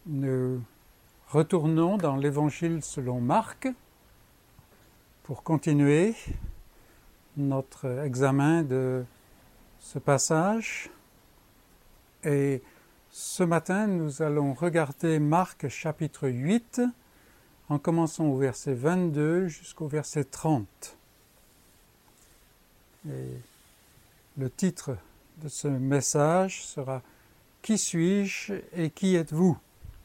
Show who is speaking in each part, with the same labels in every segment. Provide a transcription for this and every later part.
Speaker 1: Nous retournons dans l'Évangile selon Marc pour continuer notre examen de ce passage. Et ce matin, nous allons regarder Marc chapitre 8 en commençant au verset 22 jusqu'au verset 30. Et le titre de ce message sera « Qui suis-je et qui êtes-vous »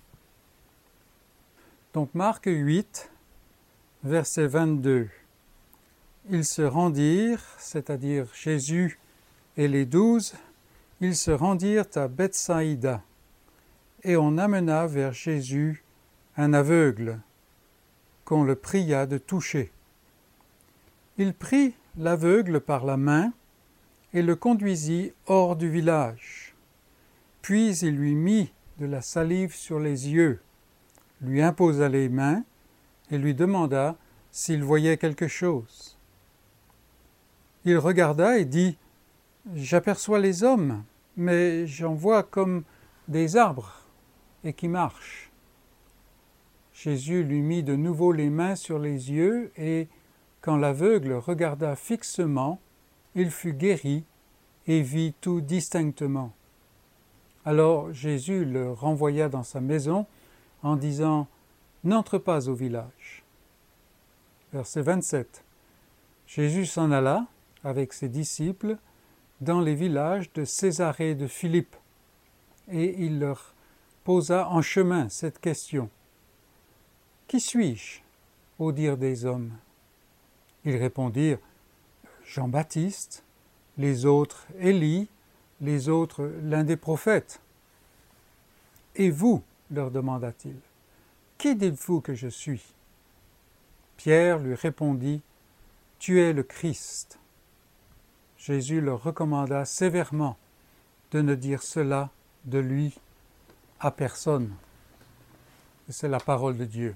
Speaker 1: Donc Marc 8, verset 22. Ils se rendirent, c'est-à-dire Jésus et les 12, ils se rendirent à Bethsaïda, et on amena vers Jésus un aveugle, qu'on le pria de toucher. Il prit l'aveugle par la main et le conduisit hors du village. Puis il lui mit de la salive sur les yeux, lui imposa les mains et lui demanda s'il voyait quelque chose. Il regarda et dit « J'aperçois les hommes, mais j'en vois comme des arbres et qui marchent. » Jésus lui mit de nouveau les mains sur les yeux et, quand l'aveugle regarda fixement, il fut guéri et vit tout distinctement. Alors Jésus le renvoya dans sa maison en disant « N'entre pas au village. » Verset 27. Jésus s'en alla avec ses disciples dans les villages de Césarée de Philippe, et il leur posa en chemin cette question. « Qui suis-je » au dire des hommes? Ils répondirent « Jean-Baptiste, les autres Élie, les autres l'un des prophètes. » « Et vous » leur demanda-t-il, « qui dites-vous que je suis » Pierre lui répondit, « Tu es le Christ. » Jésus leur recommanda sévèrement de ne dire cela de lui à personne. Et c'est la parole de Dieu.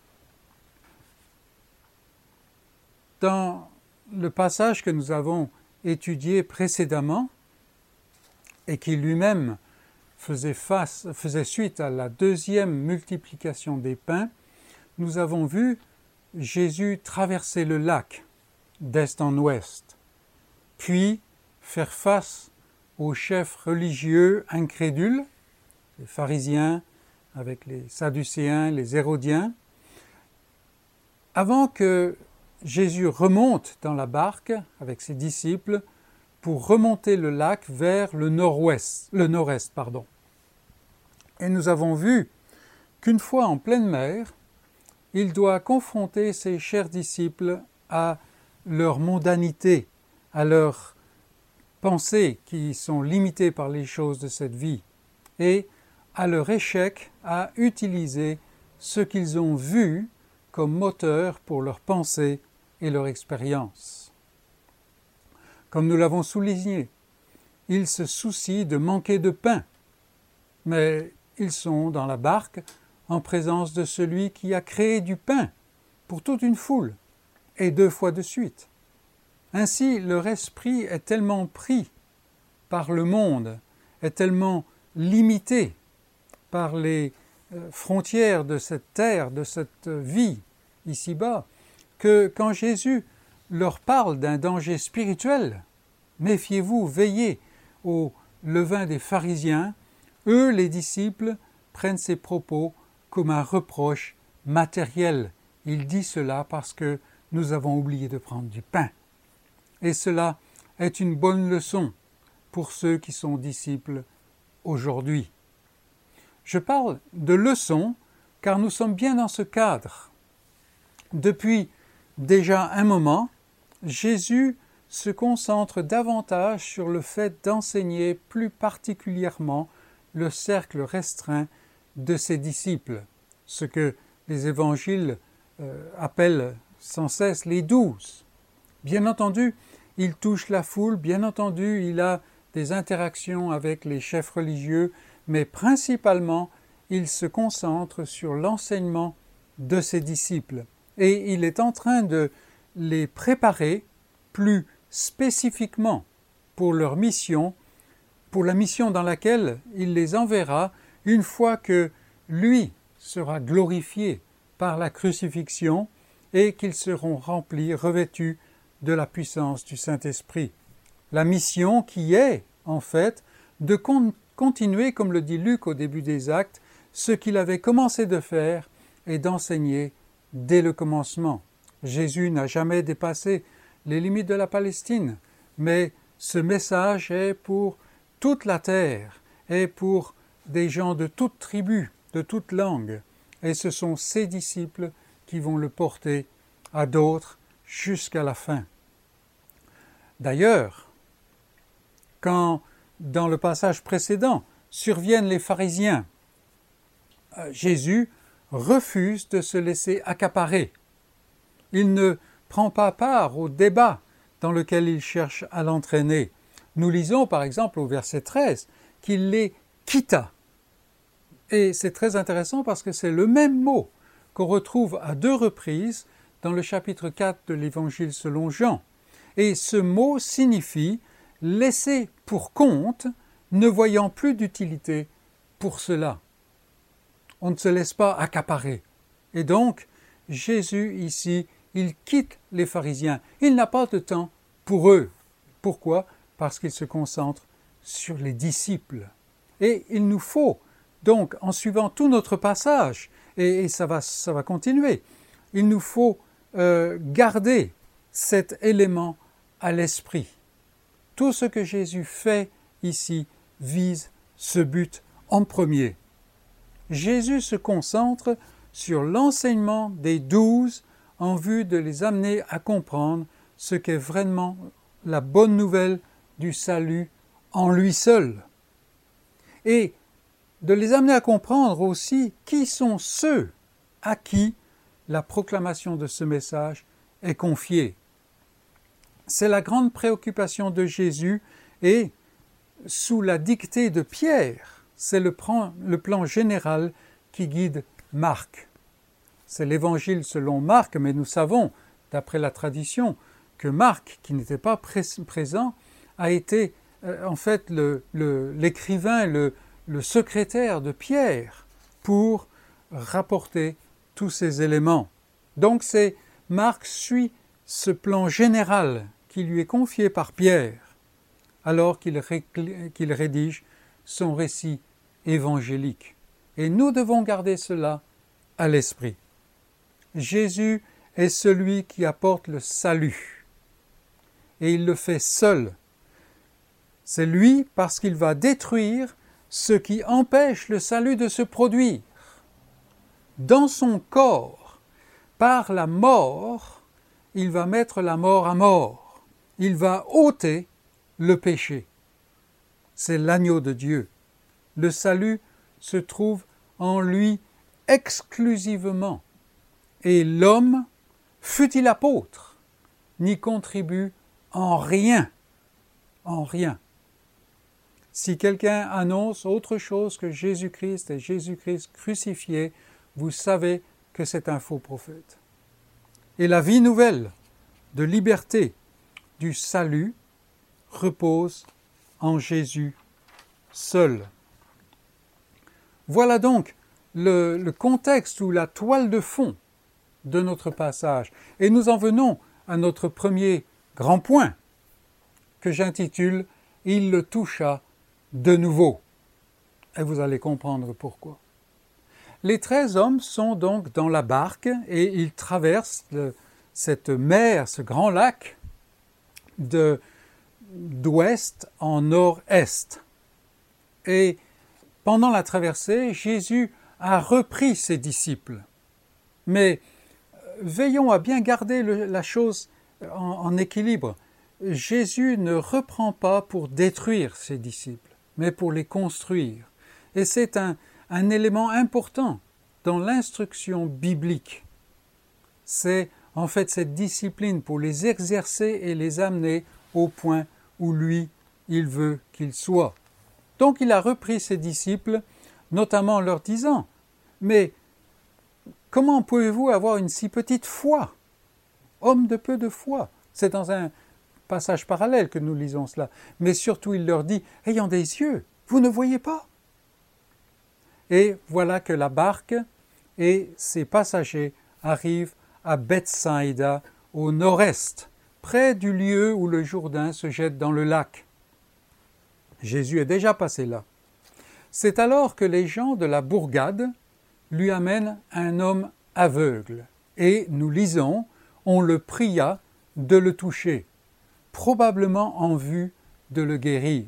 Speaker 1: Dans le passage que nous avons étudié précédemment et qui lui-même faisait suite à la deuxième multiplication des pains, nous avons vu Jésus traverser le lac d'est en ouest, puis faire face aux chefs religieux incrédules, les pharisiens avec les sadducéens, les hérodiens, avant que Jésus remonte dans la barque avec ses disciples pour remonter le lac vers le nord-est. Et nous avons vu qu'une fois en pleine mer, il doit confronter ses chers disciples à leur mondanité, à leurs pensées qui sont limitées par les choses de cette vie, et à leur échec à utiliser ce qu'ils ont vu comme moteur pour leurs pensées et leur expérience. Comme nous l'avons souligné, ils se soucient de manquer de pain, mais ils sont dans la barque en présence de celui qui a créé du pain pour toute une foule, et 2 fois de suite. Ainsi, leur esprit est tellement pris par le monde, est tellement limité par les frontières de cette terre, de cette vie ici-bas, que quand Jésus leur parle d'un danger spirituel, méfiez-vous, veillez au levain des pharisiens, eux, les disciples, prennent ces propos comme un reproche matériel. Il dit cela parce que nous avons oublié de prendre du pain. Et cela est une bonne leçon pour ceux qui sont disciples aujourd'hui. Je parle de leçon car nous sommes bien dans ce cadre. Depuis déjà un moment, Jésus se concentre davantage sur le fait d'enseigner plus particulièrement le cercle restreint de ses disciples, ce que les évangiles appellent sans cesse les 12. Bien entendu, il touche la foule, bien entendu, il a des interactions avec les chefs religieux, mais principalement, il se concentre sur l'enseignement de ses disciples. Et il est en train de les préparer plus spécifiquement pour leur mission, pour la mission dans laquelle il les enverra une fois que lui sera glorifié par la crucifixion et qu'ils seront remplis, revêtus de la puissance du Saint-Esprit. La mission qui est, en fait, de continuer, comme le dit Luc au début des Actes, ce qu'il avait commencé de faire et d'enseigner dès le commencement. Jésus n'a jamais dépassé les limites de la Palestine, mais ce message est pour toute la terre, est pour des gens de toute tribu, de toute langue, et ce sont ses disciples qui vont le porter à d'autres jusqu'à la fin. D'ailleurs, quand dans le passage précédent surviennent les pharisiens, Jésus refuse de se laisser accaparer. Il ne prend pas part au débat dans lequel il cherche à l'entraîner. Nous lisons par exemple au verset 13 qu'il les quitta. Et c'est très intéressant parce que c'est le même mot qu'on retrouve à 2 reprises dans le chapitre 4 de l'Évangile selon Jean. Et ce mot signifie « laisser pour compte, ne voyant plus d'utilité pour cela ». On ne se laisse pas accaparer. Et donc, Jésus ici, il quitte les pharisiens. Il n'a pas de temps pour eux. Pourquoi ? Parce qu'il se concentre sur les disciples. Et il nous faut, donc, en suivant tout notre passage, et ça va continuer, il nous faut garder cet élément à l'esprit. Tout ce que Jésus fait ici vise ce but en premier. Jésus se concentre sur l'enseignement des 12 en vue de les amener à comprendre ce qu'est vraiment la bonne nouvelle du salut en lui seul. Et de les amener à comprendre aussi qui sont ceux à qui la proclamation de ce message est confiée. C'est la grande préoccupation de Jésus et, sous la dictée de Pierre, c'est le plan général qui guide Marc. C'est l'évangile selon Marc, mais nous savons, d'après la tradition, que Marc, qui n'était pas présent, a été en fait l'écrivain, le secrétaire de Pierre pour rapporter tous ces éléments. Donc Marc suit ce plan général qui lui est confié par Pierre, alors qu'il rédige son récit évangélique. Et nous devons garder cela à l'esprit. Jésus est celui qui apporte le salut. Et il le fait seul. C'est lui parce qu'il va détruire ce qui empêche le salut de se produire. Dans son corps, par la mort, il va mettre la mort à mort. Il va ôter le péché. C'est l'agneau de Dieu. Le salut se trouve en lui exclusivement. Et l'homme, fût-il apôtre, n'y contribue en rien. En rien. Si quelqu'un annonce autre chose que Jésus-Christ et Jésus-Christ crucifié, vous savez que c'est un faux prophète. Et la vie nouvelle de liberté, du salut, repose en Jésus seul. Voilà donc le contexte ou la toile de fond de notre passage. Et nous en venons à notre premier grand point que j'intitule « Il le toucha de nouveau ». Et vous allez comprendre pourquoi. Les 13 hommes sont donc dans la barque et ils traversent cette mer, ce grand lac, d'ouest en nord-est. Et pendant la traversée, Jésus a repris ses disciples. Mais veillons à bien garder la chose en équilibre. Jésus ne reprend pas pour détruire ses disciples, mais pour les construire. Et c'est un élément important dans l'instruction biblique. C'est en fait cette discipline pour les exercer et les amener au point où lui, il veut qu'ils soient. Donc il a repris ses disciples, notamment en leur disant « Mais comment pouvez-vous avoir une si petite foi? Homme de peu de foi ». C'est dans un passage parallèle que nous lisons cela. Mais surtout il leur dit « Ayant des yeux, vous ne voyez pas ?» et voilà que la barque et ses passagers arrivent à Bethsaïda, au nord-est, près du lieu où le Jourdain se jette dans le lac. Jésus est déjà passé là. C'est alors que les gens de la bourgade lui amènent un homme aveugle. Et nous lisons, on le pria de le toucher, probablement en vue de le guérir.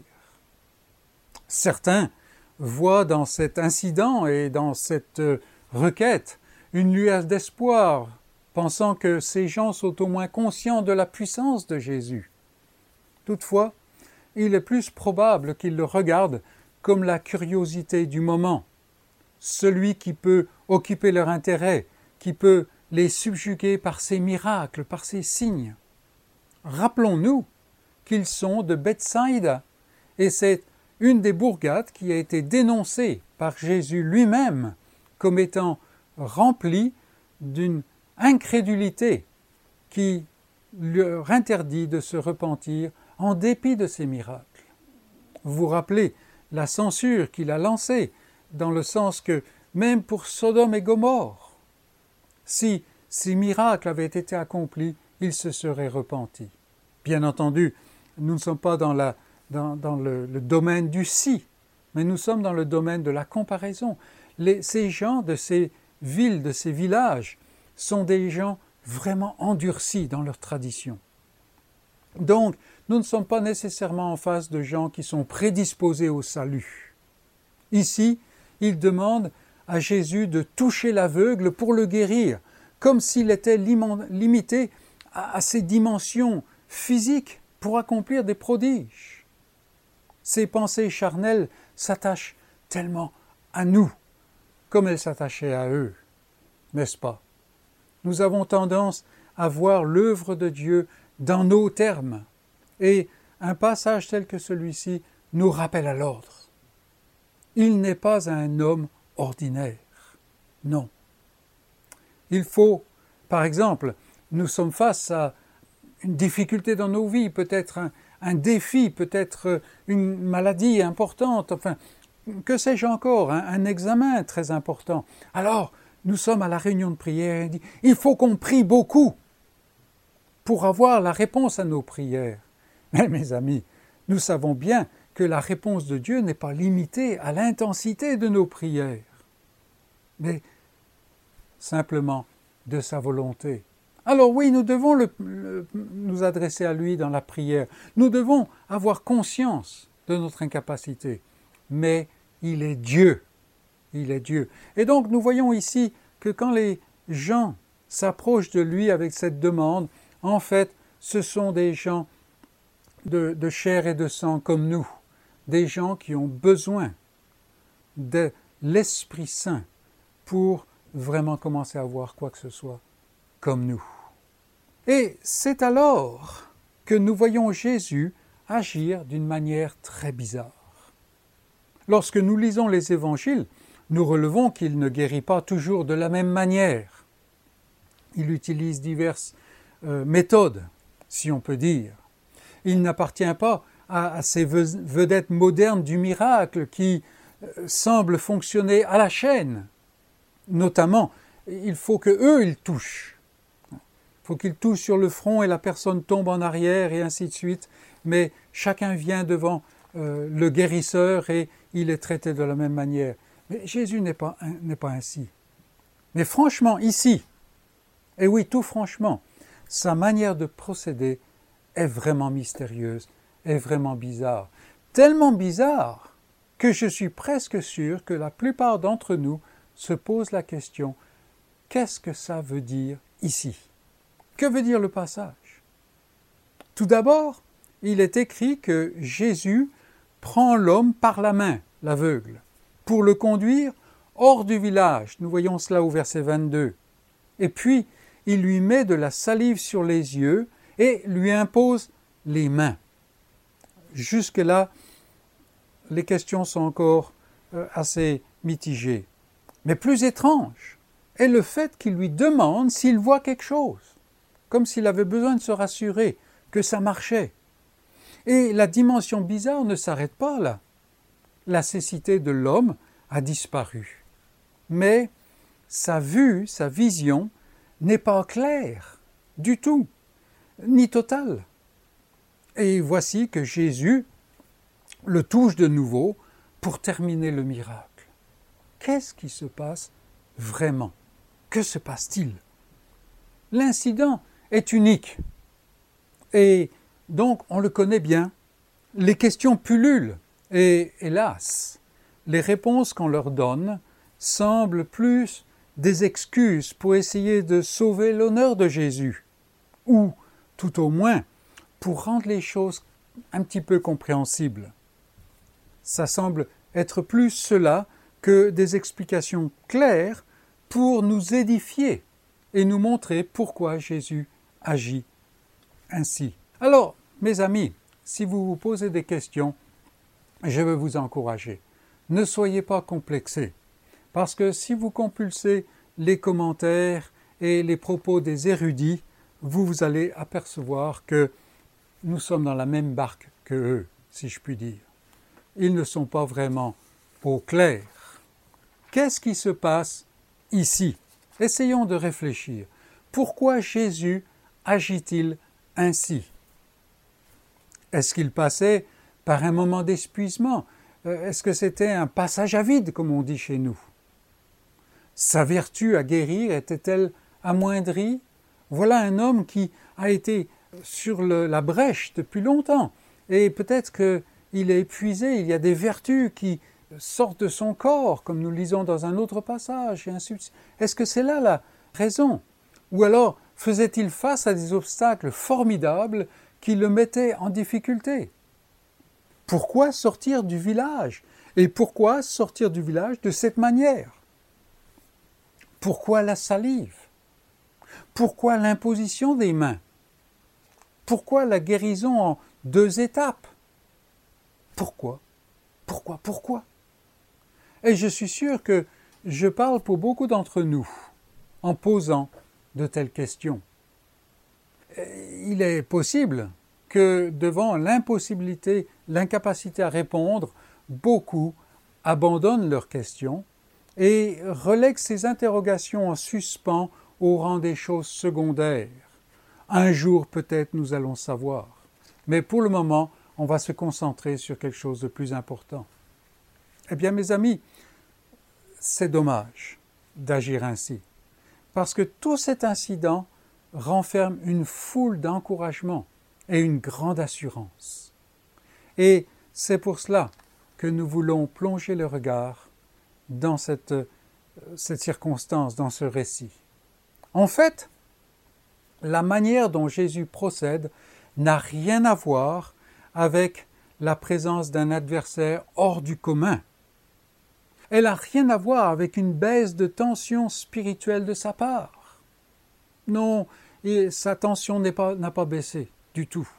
Speaker 1: Certains voient dans cet incident et dans cette requête une lueur d'espoir, pensant que ces gens sont au moins conscients de la puissance de Jésus. Toutefois, il est plus probable qu'ils le regardent comme la curiosité du moment, celui qui peut occuper leur intérêt, qui peut les subjuguer par ses miracles, par ses signes. Rappelons-nous qu'ils sont de Bethsaïda, et c'est une des bourgades qui a été dénoncée par Jésus lui-même comme étant remplie d'une incrédulité qui leur interdit de se repentir en dépit de ces miracles. Vous vous rappelez la censure qu'il a lancée, dans le sens que même pour Sodome et Gomorrhe, si ces miracles avaient été accomplis, ils se seraient repentis. Bien entendu, nous ne sommes pas dans le domaine du si, mais nous sommes dans le domaine de la comparaison. Ces gens de ces villes, de ces villages, sont des gens vraiment endurcis dans leur tradition. Donc, nous ne sommes pas nécessairement en face de gens qui sont prédisposés au salut. Ici, il demande à Jésus de toucher l'aveugle pour le guérir, comme s'il était limité à ses dimensions physiques pour accomplir des prodiges. Ces pensées charnelles s'attachent tellement à nous, comme elles s'attachaient à eux, n'est-ce pas? Nous avons tendance à voir l'œuvre de Dieu dans nos termes, et un passage tel que celui-ci nous rappelle à l'ordre. Il n'est pas un homme ordinaire, non. Il faut, par exemple, nous sommes face à une difficulté dans nos vies, peut-être un défi, peut-être une maladie importante, enfin, que sais-je encore, un examen très important. Alors, nous sommes à la réunion de prière et on dit, il faut qu'on prie beaucoup pour avoir la réponse à nos prières. Mais mes amis, nous savons bien que la réponse de Dieu n'est pas limitée à l'intensité de nos prières, mais simplement de sa volonté. Alors oui, nous devons nous adresser à lui dans la prière. Nous devons avoir conscience de notre incapacité. Mais il est Dieu. Il est Dieu. Et donc nous voyons ici que quand les gens s'approchent de lui avec cette demande, en fait, ce sont des gens de chair et de sang comme nous. Des gens qui ont besoin de l'Esprit Saint pour vraiment commencer à voir quoi que ce soit comme nous. Et c'est alors que nous voyons Jésus agir d'une manière très bizarre. Lorsque nous lisons les évangiles, nous relevons qu'il ne guérit pas toujours de la même manière. Il utilise diverses méthodes, si on peut dire. Il n'appartient pas à ces vedettes modernes du miracle qui semblent fonctionner à la chaîne. Notamment, il faut qu'eux, ils touchent. Il faut qu'ils touchent sur le front et la personne tombe en arrière et ainsi de suite. Mais chacun vient devant le guérisseur et il est traité de la même manière. Mais Jésus n'est pas ainsi. Mais franchement, ici, et oui, tout franchement, sa manière de procéder est vraiment mystérieuse, est vraiment bizarre. Tellement bizarre que je suis presque sûr que la plupart d'entre nous se posent la question, qu'est-ce que ça veut dire ici? Que veut dire le passage? Tout d'abord, il est écrit que Jésus prend l'homme par la main, l'aveugle, pour le conduire hors du village. Nous voyons cela au verset 22. Et puis, il lui met de la salive sur les yeux et lui impose les mains. Jusque-là, les questions sont encore assez mitigées. Mais plus étrange est le fait qu'il lui demande s'il voit quelque chose, comme s'il avait besoin de se rassurer que ça marchait. Et la dimension bizarre ne s'arrête pas là. La cécité de l'homme a disparu. Mais sa vue, sa vision n'est pas claire du tout, ni totale. Et voici que Jésus le touche de nouveau pour terminer le miracle. Qu'est-ce qui se passe vraiment? Que se passe-t-il? L'incident est unique et donc on le connaît bien. Les questions pullulent et hélas, les réponses qu'on leur donne semblent plus des excuses pour essayer de sauver l'honneur de Jésus ou tout au moins pour rendre les choses un petit peu compréhensibles. Ça semble être plus cela que des explications claires pour nous édifier et nous montrer pourquoi Jésus agit ainsi. Alors, mes amis, si vous vous posez des questions, je veux vous encourager. Ne soyez pas complexés, parce que si vous compulsez les commentaires et les propos des érudits, vous allez apercevoir que nous sommes dans la même barque qu'eux, si je puis dire. Ils ne sont pas vraiment au clair. Qu'est-ce qui se passe ici? Essayons de réfléchir. Pourquoi Jésus agit-il ainsi? Est-ce qu'il passait par un moment d'épuisement? Est-ce que c'était un passage à vide, comme on dit chez nous? Sa vertu à guérir était-elle amoindrie? Voilà un homme qui a été sur la brèche depuis longtemps. Et peut-être qu'il est épuisé, il y a des vertus qui sortent de son corps, comme nous lisons dans un autre passage, et ainsi de suite. Est-ce que c'est là la raison? Ou alors, faisait-il face à des obstacles formidables qui le mettaient en difficulté? Pourquoi sortir du village? Et pourquoi sortir du village de cette manière? Pourquoi la salive? Pourquoi l'imposition des mains? Pourquoi la guérison en 2 étapes? Pourquoi? Et je suis sûr que je parle pour beaucoup d'entre nous en posant de telles questions. Il est possible que devant l'impossibilité, l'incapacité à répondre, beaucoup abandonnent leurs questions et relèguent ces interrogations en suspens au rang des choses secondaires. Un jour peut-être nous allons savoir, mais pour le moment on va se concentrer sur quelque chose de plus important. Eh bien mes amis, c'est dommage d'agir ainsi, parce que tout cet incident renferme une foule d'encouragements et une grande assurance. Et c'est pour cela que nous voulons plonger le regard dans cette circonstance, dans ce récit. En fait, la manière dont Jésus procède n'a rien à voir avec la présence d'un adversaire hors du commun. Elle n'a rien à voir avec une baisse de tension spirituelle de sa part. Non, sa tension n'a pas baissé du tout.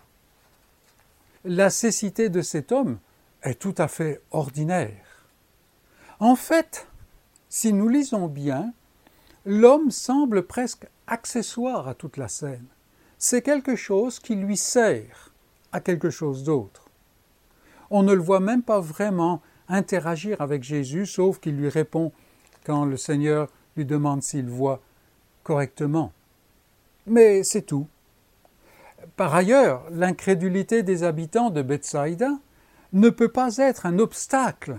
Speaker 1: La cécité de cet homme est tout à fait ordinaire. En fait, si nous lisons bien, l'homme semble presque accessoire à toute la scène. C'est quelque chose qui lui sert à quelque chose d'autre. On ne le voit même pas vraiment interagir avec Jésus, sauf qu'il lui répond quand le Seigneur lui demande s'il voit correctement. Mais c'est tout. Par ailleurs, l'incrédulité des habitants de Bethsaïda ne peut pas être un obstacle.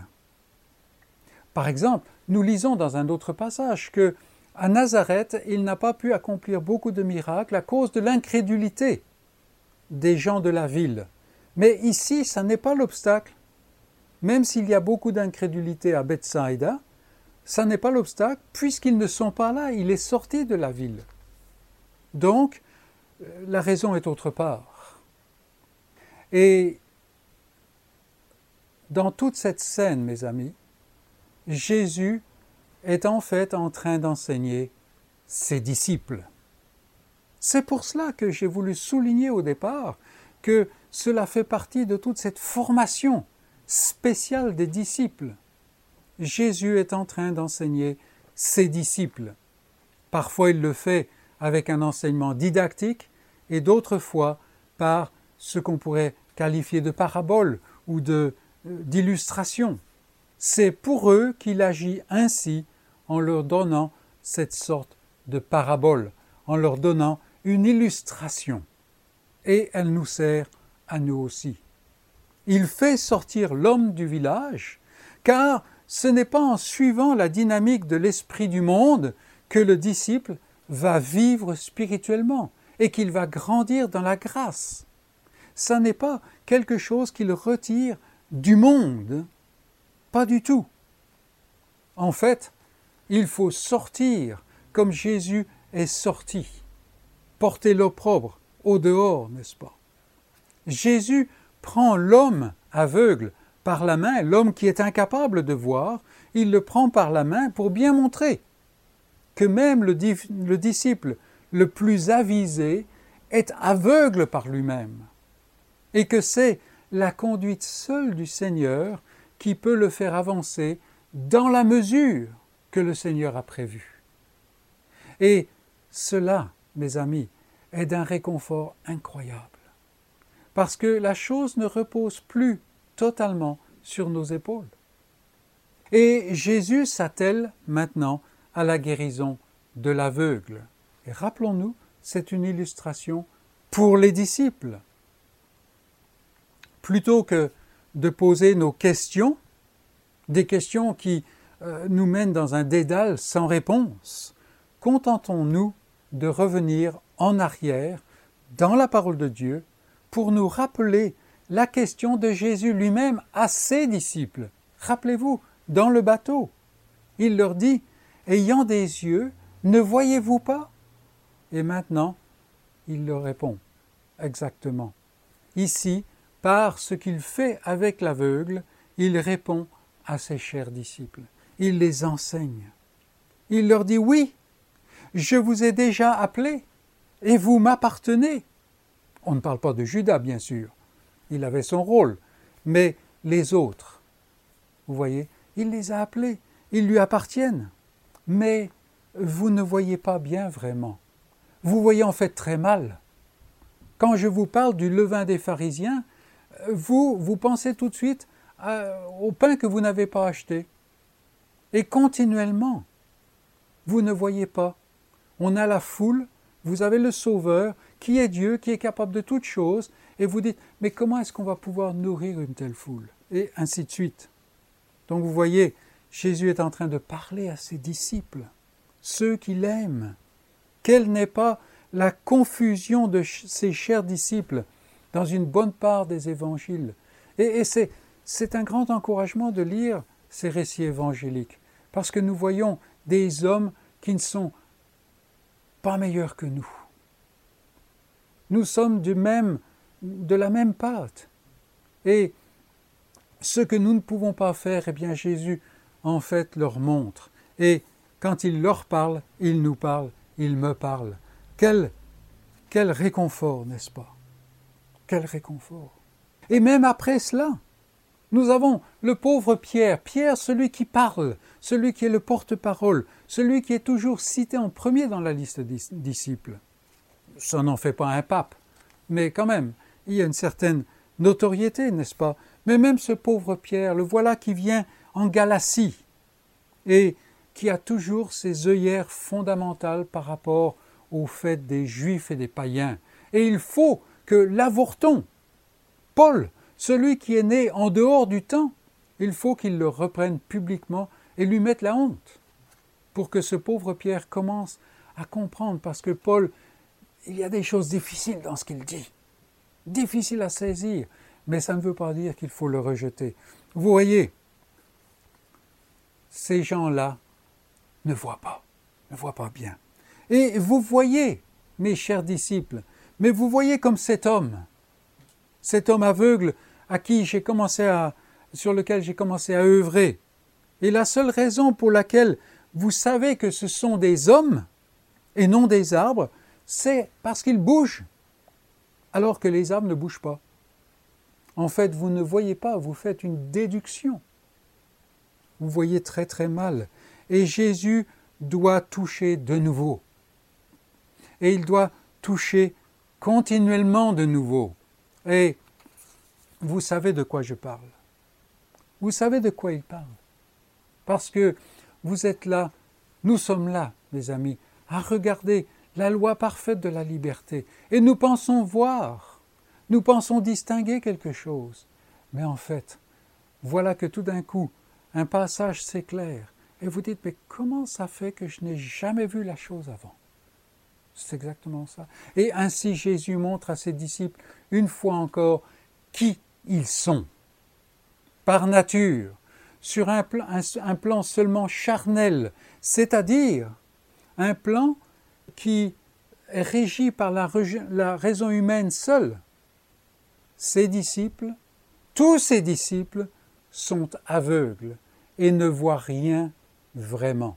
Speaker 1: Par exemple, nous lisons dans un autre passage que à Nazareth, il n'a pas pu accomplir beaucoup de miracles à cause de l'incrédulité des gens de la ville. Mais ici, ça n'est pas l'obstacle. Même s'il y a beaucoup d'incrédulité à Bethsaïda, ça n'est pas l'obstacle, puisqu'ils ne sont pas là, il est sorti de la ville. Donc, la raison est autre part. Et dans toute cette scène, mes amis, Jésus est en fait en train d'enseigner ses disciples. C'est pour cela que j'ai voulu souligner au départ que cela fait partie de toute cette formation spéciale des disciples. Jésus est en train d'enseigner ses disciples. Parfois il le fait avec un enseignement didactique et d'autres fois par ce qu'on pourrait qualifier de parabole ou d'illustration. C'est pour eux qu'il agit ainsi en leur donnant cette sorte de parabole, en leur donnant une illustration. Et elle nous sert à nous aussi. Il fait sortir l'homme du village, car ce n'est pas en suivant la dynamique de l'esprit du monde que le disciple va vivre spirituellement et qu'il va grandir dans la grâce. Ça n'est pas quelque chose qu'il retire du monde, pas du tout. En fait, il faut sortir comme Jésus est sorti, porter l'opprobre au dehors, n'est-ce pas? Jésus prend l'homme aveugle par la main, l'homme qui est incapable de voir, il le prend par la main pour bien montrer que même le disciple le plus avisé est aveugle par lui-même et que c'est la conduite seule du Seigneur qui peut le faire avancer dans la mesure que le Seigneur a prévue. Et cela, mes amis, est d'un réconfort incroyable. Parce que la chose ne repose plus totalement sur nos épaules. Et Jésus s'attelle maintenant à la guérison de l'aveugle. Et rappelons-nous, c'est une illustration pour les disciples. Plutôt que de poser nos questions, des questions qui nous mènent dans un dédale sans réponse, contentons-nous de revenir en arrière dans la parole de Dieu pour nous rappeler la question de Jésus lui-même à ses disciples. Rappelez-vous, dans le bateau, il leur dit « Ayant des yeux, ne voyez-vous pas ?» Et maintenant, il leur répond exactement. Ici, par ce qu'il fait avec l'aveugle, il répond à ses chers disciples. Il les enseigne. Il leur dit « Oui, je vous ai déjà appelés et vous m'appartenez. » On ne parle pas de Judas, bien sûr. Il avait son rôle. Mais les autres, vous voyez, il les a appelés. Ils lui appartiennent. Mais vous ne voyez pas bien vraiment. Vous voyez en fait très mal. Quand je vous parle du levain des pharisiens, vous pensez tout de suite au pain que vous n'avez pas acheté. Et continuellement, vous ne voyez pas. On a la foule, vous avez le Sauveur, qui est Dieu, qui est capable de toutes choses, et vous dites, mais comment est-ce qu'on va pouvoir nourrir une telle foule? Et ainsi de suite. Donc vous voyez, Jésus est en train de parler à ses disciples, ceux qu'il aime. Quelle n'est pas la confusion de ses chers disciples dans une bonne part des évangiles. Et c'est un grand encouragement de lire ces récits évangéliques, parce que nous voyons des hommes qui ne sont pas meilleurs que nous. Nous sommes de la même pâte. Et ce que nous ne pouvons pas faire, eh bien Jésus en fait leur montre. Et quand il leur parle, il nous parle, il me parle. Quel réconfort, n'est-ce pas? Quel réconfort. Et même après cela, nous avons le pauvre Pierre, celui qui parle, celui qui est le porte-parole, celui qui est toujours cité en premier dans la liste des disciples. Ça n'en fait pas un pape, mais quand même, il y a une certaine notoriété, n'est-ce pas? Mais même ce pauvre Pierre, le voilà qui vient en Galatie et qui a toujours ses œillères fondamentales par rapport au fait des Juifs et des païens. Et il faut que l'avorton, Paul, celui qui est né en dehors du temps, il faut qu'il le reprenne publiquement et lui mette la honte pour que ce pauvre Pierre commence à comprendre, parce que Paul, il y a des choses difficiles dans ce qu'il dit, difficiles à saisir, mais ça ne veut pas dire qu'il faut le rejeter. Vous voyez, ces gens-là ne voient pas bien. Et vous voyez, mes chers disciples, mais vous voyez comme cet homme aveugle sur lequel j'ai commencé à œuvrer. Et la seule raison pour laquelle vous savez que ce sont des hommes et non des arbres, c'est parce qu'ils bougent, alors que les arbres ne bougent pas. En fait, vous ne voyez pas, vous faites une déduction. Vous voyez très très mal. Et Jésus doit toucher de nouveau. Et il doit toucher continuellement de nouveau. Et vous savez de quoi je parle. Vous savez de quoi il parle. parce que vous êtes là, nous sommes là, mes amis, à regarder la loi parfaite de la liberté. Et nous pensons voir, nous pensons distinguer quelque chose. Mais en fait, voilà que tout d'un coup, un passage s'éclaire. Et vous dites, mais comment ça fait que je n'ai jamais vu la chose avant? C'est exactement ça. Et ainsi Jésus montre à ses disciples, une fois encore, qui ils sont. Par nature, sur un plan seulement charnel, c'est-à-dire un plan qui est régi par la raison humaine seule. Ses disciples, tous ses disciples, sont aveugles et ne voient rien vraiment.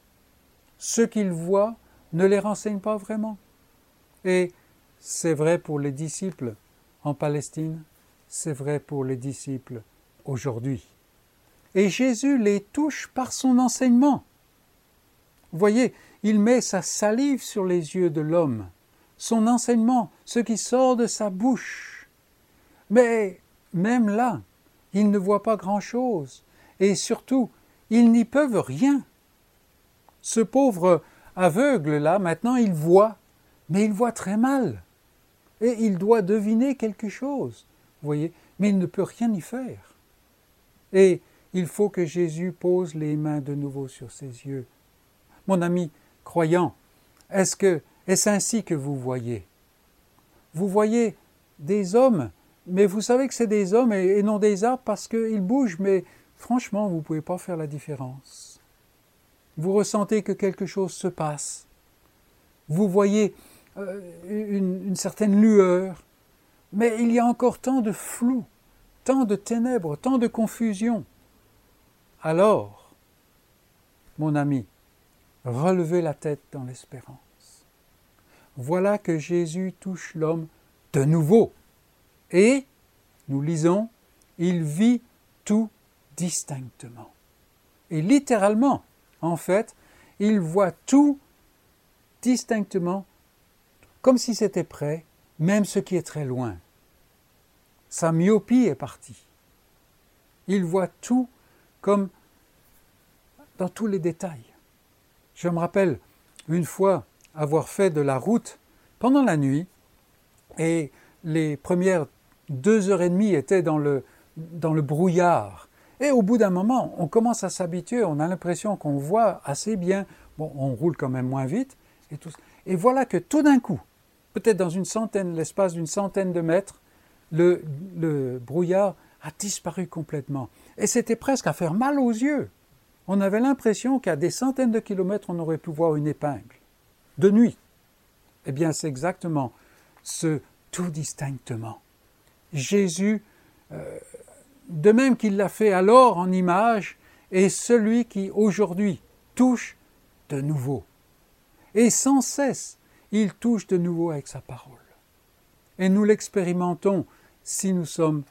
Speaker 1: Ce qu'ils voient ne les renseigne pas vraiment. Et c'est vrai pour les disciples en Palestine, c'est vrai pour les disciples aujourd'hui. Et Jésus les touche par son enseignement. Vous voyez, il met sa salive sur les yeux de l'homme, son enseignement, ce qui sort de sa bouche. Mais même là, ils ne voient pas grand-chose. Et surtout, ils n'y peuvent rien. Ce pauvre aveugle-là, maintenant, il voit, mais il voit très mal. Et il doit deviner quelque chose, vous voyez, mais il ne peut rien y faire. Et il faut que Jésus pose les mains de nouveau sur ses yeux. Mon ami croyant, est-ce ainsi que vous voyez? Vous voyez des hommes, mais vous savez que c'est des hommes et non des arbres parce qu'ils bougent, mais franchement, vous ne pouvez pas faire la différence. Vous ressentez que quelque chose se passe. Vous voyez une certaine lueur, mais il y a encore tant de flou, tant de ténèbres, tant de confusion. Alors, mon ami, relevez la tête dans l'espérance. Voilà que Jésus touche l'homme de nouveau. Et, nous lisons, il vit tout distinctement. Et littéralement, en fait, il voit tout distinctement, comme si c'était près, même ce qui est très loin. Sa myopie est partie. Il voit tout comme dans tous les détails. Je me rappelle une fois avoir fait de la route pendant la nuit et les premières 2h30 étaient dans le brouillard. Et au bout d'un moment, on commence à s'habituer, on a l'impression qu'on voit assez bien. Bon, on roule quand même moins vite. Et voilà que tout d'un coup, peut-être dans l'espace d'une centaine de mètres, le brouillard a disparu complètement. Et c'était presque à faire mal aux yeux. On avait l'impression qu'à des centaines de kilomètres, on aurait pu voir une épingle. De nuit. Eh bien, c'est exactement ce tout distinctement. Jésus, de même qu'il l'a fait alors en image, est celui qui aujourd'hui touche de nouveau. Et sans cesse, il touche de nouveau avec sa parole. Et nous l'expérimentons si nous sommes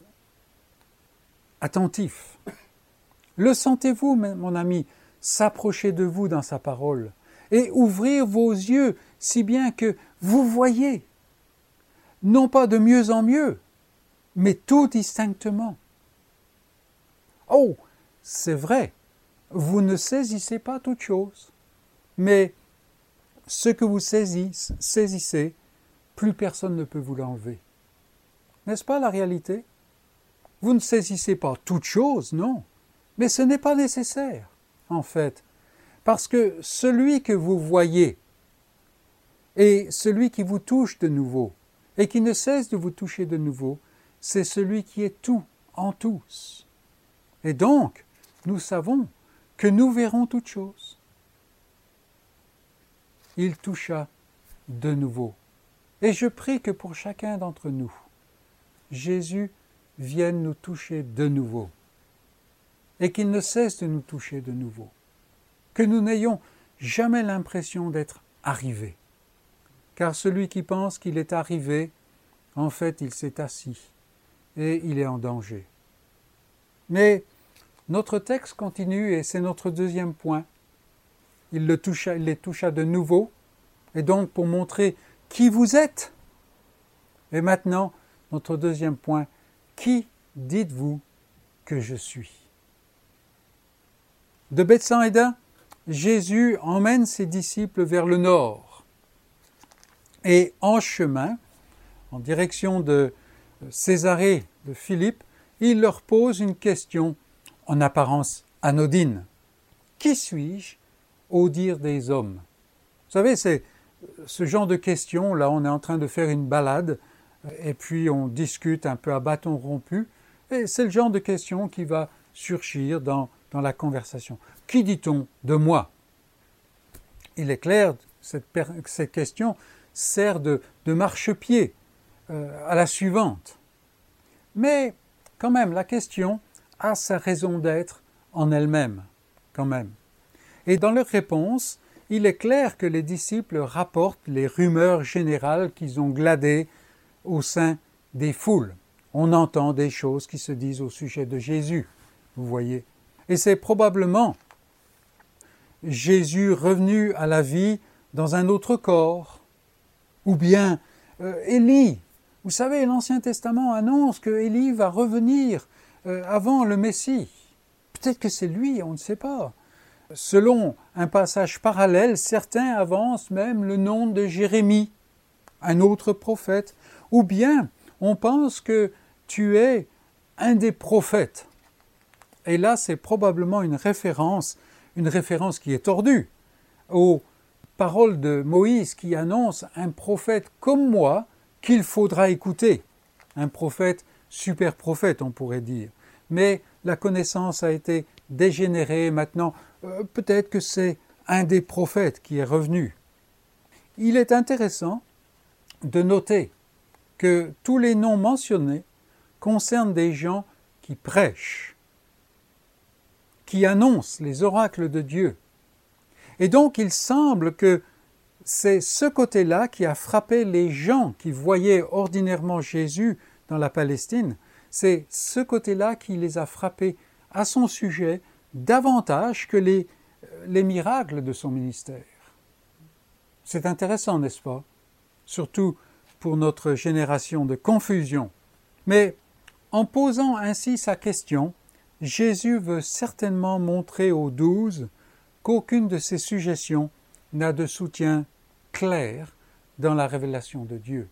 Speaker 1: attentifs. Le sentez-vous, mon ami, s'approcher de vous dans sa parole et ouvrir vos yeux si bien que vous voyez, non pas de mieux en mieux, mais tout distinctement. Oh, c'est vrai, vous ne saisissez pas toute chose, mais ce que vous saisissez, plus personne ne peut vous l'enlever. N'est-ce pas la réalité? Vous ne saisissez pas toute chose, non, mais ce n'est pas nécessaire, en fait, parce que celui que vous voyez et celui qui vous touche de nouveau, et qui ne cesse de vous toucher de nouveau, c'est celui qui est tout en tous. Et donc, nous savons que nous verrons toutes choses. Il toucha de nouveau. Et je prie que pour chacun d'entre nous, Jésus vienne nous toucher de nouveau. Et qu'il ne cesse de nous toucher de nouveau. Que nous n'ayons jamais l'impression d'être arrivés. Car celui qui pense qu'il est arrivé, en fait, il s'est assis et il est en danger. Mais notre texte continue et c'est notre deuxième point. Il les toucha de nouveau, et donc pour montrer qui vous êtes. Et maintenant, notre deuxième point, qui dites-vous que je suis? de Bethsaïda, Jésus emmène ses disciples vers le nord. Et en chemin, en direction de Césarée de Philippe, il leur pose une question en apparence anodine. Qui suis-je au dire des hommes? Vous savez, c'est ce genre de questions, là on est en train de faire une balade et puis on discute un peu à bâton rompu et c'est le genre de questions qui va surgir dans la conversation. Qui dit-on de moi? Il est clair que cette question sert de marchepied à la suivante. Mais quand même, la question a sa raison d'être en elle-même, quand même. Et dans leur réponse, il est clair que les disciples rapportent les rumeurs générales qu'ils ont gladées au sein des foules. On entend des choses qui se disent au sujet de Jésus, vous voyez. Et c'est probablement Jésus revenu à la vie dans un autre corps. Ou bien Élie. Vous savez, l'Ancien Testament annonce que Élie va revenir avant le Messie. Peut-être que c'est lui, on ne sait pas. Selon un passage parallèle, certains avancent même le nom de Jérémie, un autre prophète. Ou bien, on pense que tu es un des prophètes. Et là, c'est probablement une référence qui est tordue aux paroles de Moïse qui annonce un prophète comme moi qu'il faudra écouter. Un prophète, super prophète, on pourrait dire. Mais la connaissance a été dégénérée maintenant. Peut-être que c'est un des prophètes qui est revenu. Il est intéressant de noter que tous les noms mentionnés concernent des gens qui prêchent, qui annoncent les oracles de Dieu. Et donc il semble que c'est ce côté-là qui a frappé les gens qui voyaient ordinairement Jésus dans la Palestine. C'est ce côté-là qui les a frappés à son sujet davantage que les miracles de son ministère. C'est intéressant, n'est-ce pas? Surtout pour notre génération de confusion. Mais en posant ainsi sa question, Jésus veut certainement montrer aux 12 qu'aucune de ses suggestions n'a de soutien clair dans la révélation de Dieu.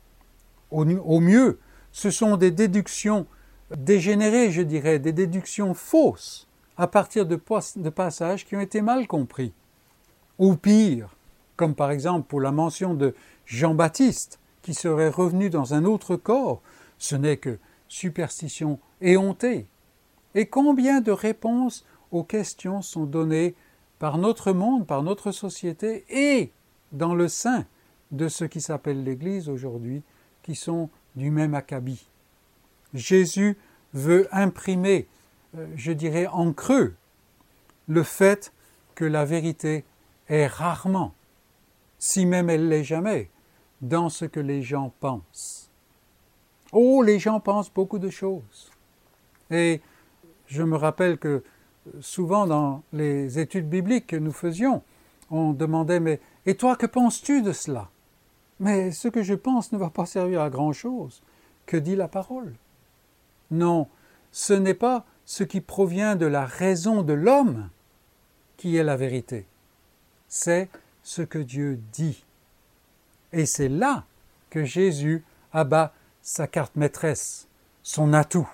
Speaker 1: Au mieux, ce sont des déductions dégénérées, je dirais, des déductions fausses à partir de passages qui ont été mal compris. Ou pire, comme par exemple pour la mention de Jean-Baptiste, qui serait revenu dans un autre corps, ce n'est que superstition éhontée. Et combien de réponses aux questions sont données par notre monde, par notre société et dans le sein de ce qui s'appelle l'Église aujourd'hui, qui sont du même acabit. Jésus veut imprimer, je dirais en creux, le fait que la vérité est rarement, si même elle l'est jamais, dans ce que les gens pensent. Oh, les gens pensent beaucoup de choses. Et je me rappelle que souvent dans les études bibliques que nous faisions, on demandait « mais et toi, que penses-tu de cela ?» Mais ce que je pense ne va pas servir à grand-chose. Que dit la parole? Non, ce n'est pas ce qui provient de la raison de l'homme qui est la vérité. C'est ce que Dieu dit. Et c'est là que Jésus abat sa carte maîtresse, son atout.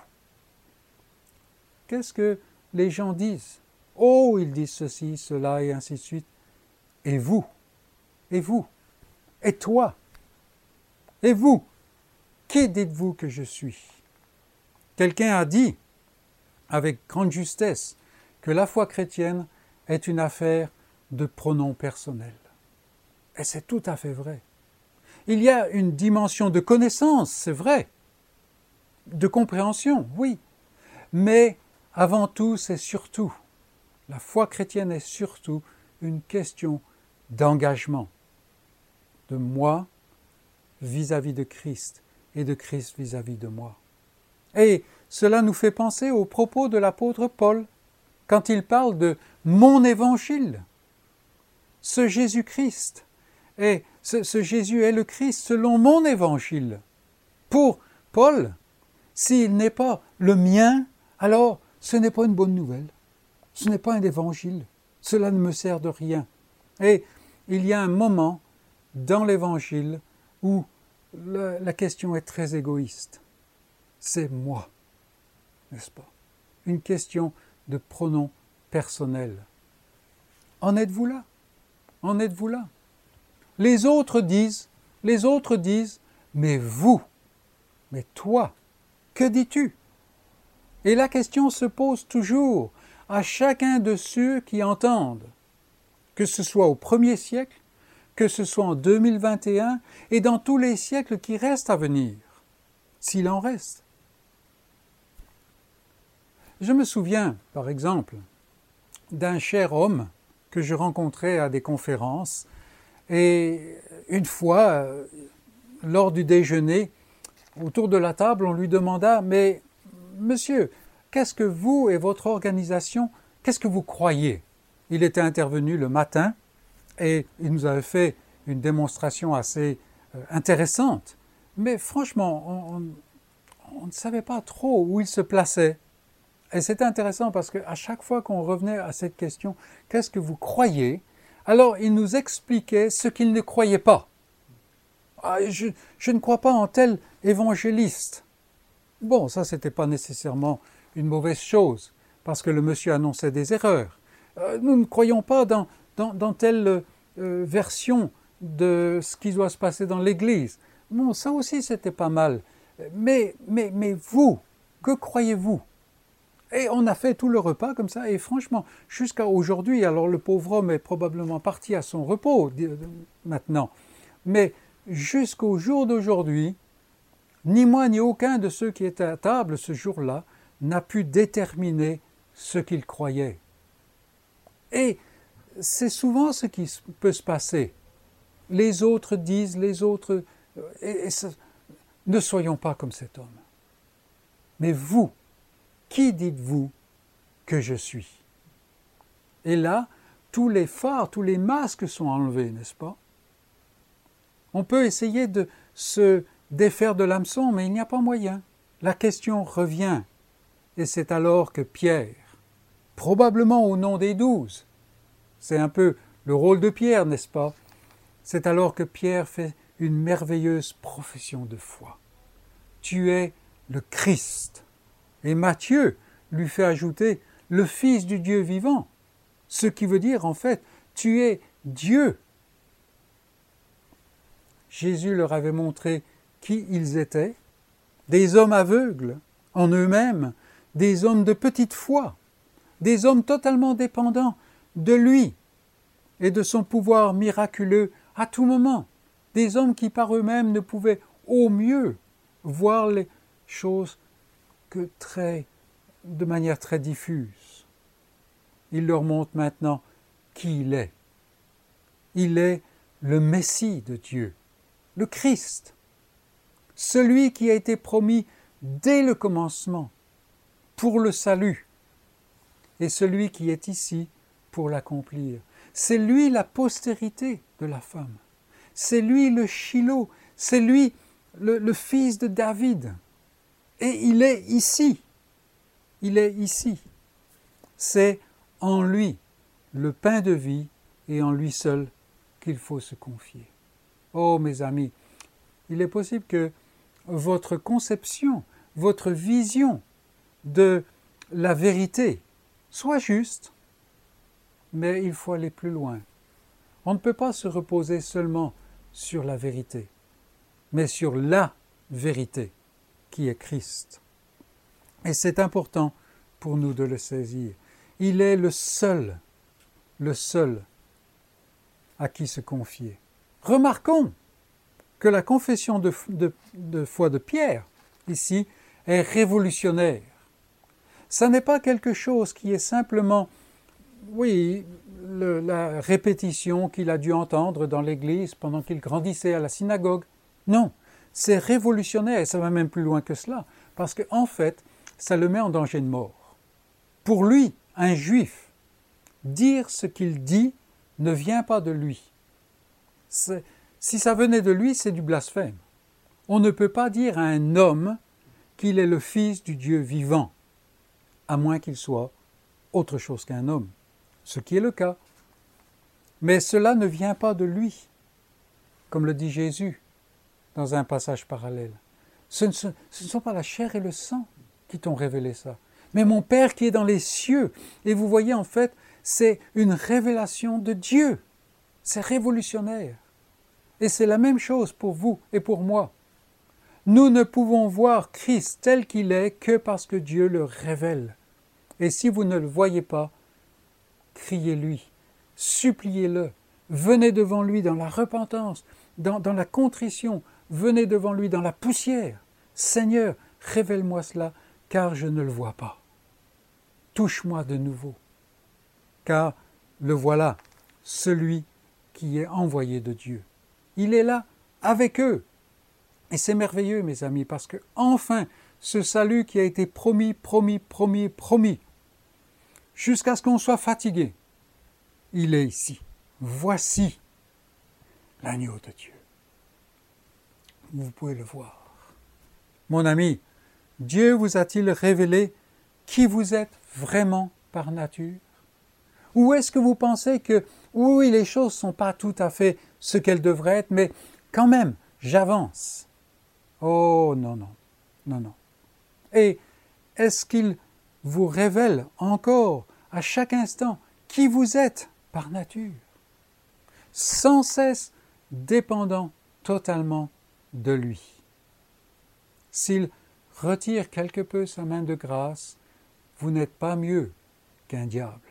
Speaker 1: Qu'est-ce que les gens disent? Oh, ils disent ceci, cela et ainsi de suite. Et vous? Et vous? Et toi? Et vous? Qui dites-vous que je suis? Quelqu'un a dit, avec grande justesse, que la foi chrétienne est une affaire de pronoms personnels. Et c'est tout à fait vrai. Il y a une dimension de connaissance, c'est vrai, de compréhension, oui, mais avant tout, c'est surtout, la foi chrétienne est surtout une question d'engagement, de moi vis-à-vis de Christ et de Christ vis-à-vis de moi. Et cela nous fait penser aux propos de l'apôtre Paul, quand il parle de « mon évangile ». Ce Jésus-Christ, et ce Jésus est le Christ selon mon évangile. Pour Paul, s'il n'est pas le mien, alors ce n'est pas une bonne nouvelle. Ce n'est pas un évangile. Cela ne me sert de rien. Et il y a un moment dans l'évangile où la question est très égoïste. C'est moi, n'est-ce pas? Une question de pronom personnel. En êtes-vous là? En êtes-vous là? Les autres disent, mais vous, mais toi, que dis-tu? Et la question se pose toujours à chacun de ceux qui entendent, que ce soit au 1er siècle, que ce soit en 2021 et dans tous les siècles qui restent à venir, s'il en reste. Je me souviens, par exemple, d'un cher homme que je rencontrais à des conférences et une fois, lors du déjeuner, autour de la table, on lui demanda « Mais monsieur, qu'est-ce que vous et votre organisation, qu'est-ce que vous croyez ?» Il était intervenu le matin et il nous avait fait une démonstration assez intéressante. Mais franchement, on ne savait pas trop où il se plaçait. Et c'était intéressant parce qu'à chaque fois qu'on revenait à cette question « Qu'est-ce que vous croyez ?» alors il nous expliquait ce qu'il ne croyait pas. Je ne crois pas en tel évangéliste. Bon, ça, c'était pas nécessairement une mauvaise chose, parce que le monsieur annonçait des erreurs. Nous ne croyons pas dans telle version de ce qui doit se passer dans l'Église. Bon, ça aussi, c'était pas mal. Mais vous, que croyez-vous? Et on a fait tout le repas comme ça, et franchement, jusqu'à aujourd'hui, alors le pauvre homme est probablement parti à son repos maintenant, mais jusqu'au jour d'aujourd'hui, ni moi ni aucun de ceux qui étaient à table ce jour-là n'a pu déterminer ce qu'il croyait. Et c'est souvent ce qui peut se passer. Les autres disent, les autres... ne soyons pas comme cet homme. Mais vous, qui dites-vous que je suis? Et là, tous les phares, tous les masques sont enlevés, n'est-ce pas? On peut essayer de se défaire de l'hameçon, mais il n'y a pas moyen. La question revient. Et c'est alors que Pierre, probablement au nom des 12, c'est un peu le rôle de Pierre, n'est-ce pas? C'est alors que Pierre fait une merveilleuse profession de foi. Tu es le Christ. Et Matthieu lui fait ajouter le Fils du Dieu vivant, ce qui veut dire en fait, tu es Dieu. Jésus leur avait montré qui ils étaient, des hommes aveugles en eux-mêmes, des hommes de petite foi, des hommes totalement dépendants de lui et de son pouvoir miraculeux à tout moment, des hommes qui par eux-mêmes ne pouvaient au mieux voir les choses que de manière très diffuse. Il leur montre maintenant qui il est. Il est le Messie de Dieu, le Christ, celui qui a été promis dès le commencement pour le salut, et celui qui est ici pour l'accomplir. C'est lui la postérité de la femme, c'est lui le Shiloh, c'est lui le fils de David, et il est ici. Il est ici. C'est en lui, le pain de vie, et en lui seul qu'il faut se confier. Oh, mes amis, il est possible que votre conception, votre vision de la vérité soit juste, mais il faut aller plus loin. On ne peut pas se reposer seulement sur la vérité, mais sur la vérité qui est Christ. Et c'est important pour nous de le saisir. Il est le seul à qui se confier. Remarquons que la confession de foi de Pierre, ici, est révolutionnaire. Ça n'est pas quelque chose qui est simplement, la répétition qu'il a dû entendre dans l'église pendant qu'il grandissait à la synagogue. Non, c'est révolutionnaire, et ça va même plus loin que cela, parce qu'en fait, ça le met en danger de mort. Pour lui, un juif, dire ce qu'il dit ne vient pas de lui. Si ça venait de lui, c'est du blasphème. On ne peut pas dire à un homme qu'il est le fils du Dieu vivant, à moins qu'il soit autre chose qu'un homme, ce qui est le cas. Mais cela ne vient pas de lui, comme le dit Jésus dans un passage parallèle. Ce ne sont pas la chair et le sang qui t'ont révélé ça, mais mon Père qui est dans les cieux. Et vous voyez, en fait, c'est une révélation de Dieu. C'est révolutionnaire. Et c'est la même chose pour vous et pour moi. Nous ne pouvons voir Christ tel qu'il est que parce que Dieu le révèle. Et si vous ne le voyez pas, criez-lui, suppliez-le, venez devant lui dans la repentance, dans la contrition, venez devant lui dans la poussière. Seigneur, révèle-moi cela, car je ne le vois pas. Touche-moi de nouveau, car le voilà, celui qui est envoyé de Dieu. Il est là avec eux. Et c'est merveilleux, mes amis, parce que enfin, ce salut qui a été promis, jusqu'à ce qu'on soit fatigué, il est ici. Voici l'agneau de Dieu. Vous pouvez le voir. Mon ami, Dieu vous a-t-il révélé qui vous êtes vraiment par nature? Ou est-ce que vous pensez que, oui, les choses ne sont pas tout à fait ce qu'elles devraient être, mais quand même, j'avance. Oh non, non, non, non. Et est-ce qu'il vous révèle encore, à chaque instant, qui vous êtes par nature? Sans cesse dépendant totalement de lui. S'il retire quelque peu sa main de grâce, vous n'êtes pas mieux qu'un diable.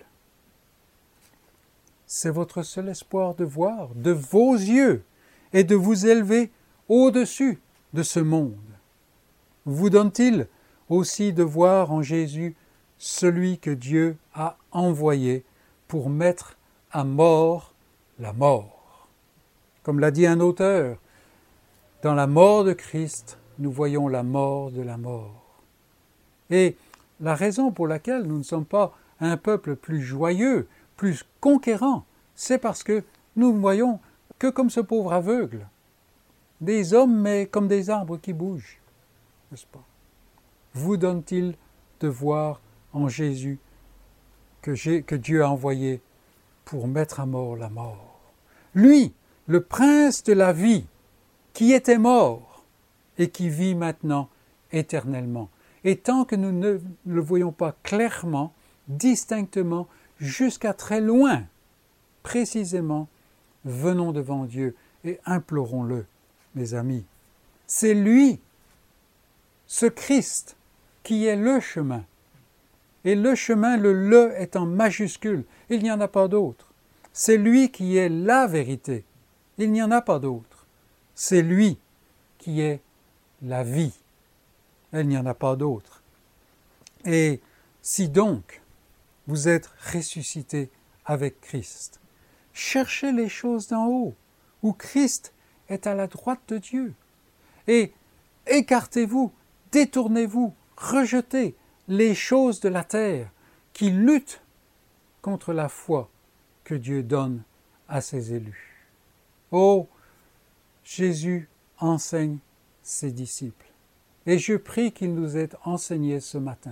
Speaker 1: C'est votre seul espoir de voir de vos yeux et de vous élever au-dessus de ce monde. Vous donne-t-il aussi de voir en Jésus celui que Dieu a envoyé pour mettre à mort la mort? Comme l'a dit un auteur, dans la mort de Christ, nous voyons la mort de la mort. Et la raison pour laquelle nous ne sommes pas un peuple plus joyeux, plus conquérant, c'est parce que nous ne voyons que comme ce pauvre aveugle. Des hommes, mais comme des arbres qui bougent, n'est-ce pas? Vous donne-t-il de voir en Jésus que Dieu a envoyé pour mettre à mort la mort? Lui, le prince de la vie, qui était mort et qui vit maintenant éternellement. Et tant que nous ne le voyons pas clairement, distinctement, jusqu'à très loin, précisément, venons devant Dieu et implorons-le, mes amis. C'est lui, ce Christ, qui est le chemin. Et le chemin, le est en majuscule. Il n'y en a pas d'autre. C'est lui qui est la vérité. Il n'y en a pas d'autre. C'est lui qui est la vie. Il n'y en a pas d'autre. Et si donc vous êtes ressuscité avec Christ, cherchez les choses d'en haut, où Christ est à la droite de Dieu. Et écartez-vous, détournez-vous, rejetez les choses de la terre qui luttent contre la foi que Dieu donne à ses élus. Oh, Jésus enseigne ses disciples. Et je prie qu'il nous ait enseigné ce matin.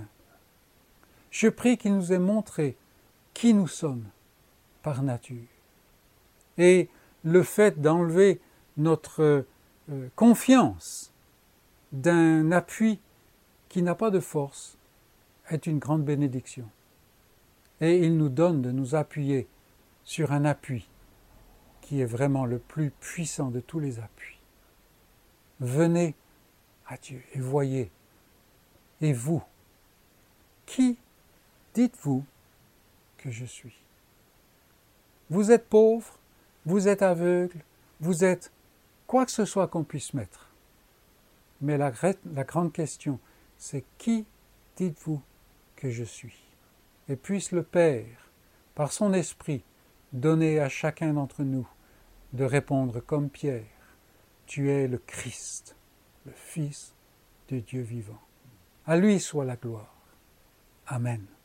Speaker 1: Je prie qu'il nous ait montré qui nous sommes par nature. Et le fait d'enlever notre confiance d'un appui qui n'a pas de force est une grande bénédiction. Et il nous donne de nous appuyer sur un appui qui est vraiment le plus puissant de tous les appuis. Venez à Dieu et voyez. Et vous, qui dites-vous que je suis? Vous êtes pauvre, vous êtes aveugle, vous êtes quoi que ce soit qu'on puisse mettre. Mais la grande question, c'est qui dites-vous que je suis? Et puisse le Père, par son Esprit, donner à chacun d'entre nous de répondre comme Pierre, tu es le Christ, le Fils de Dieu vivant. À lui soit la gloire. Amen.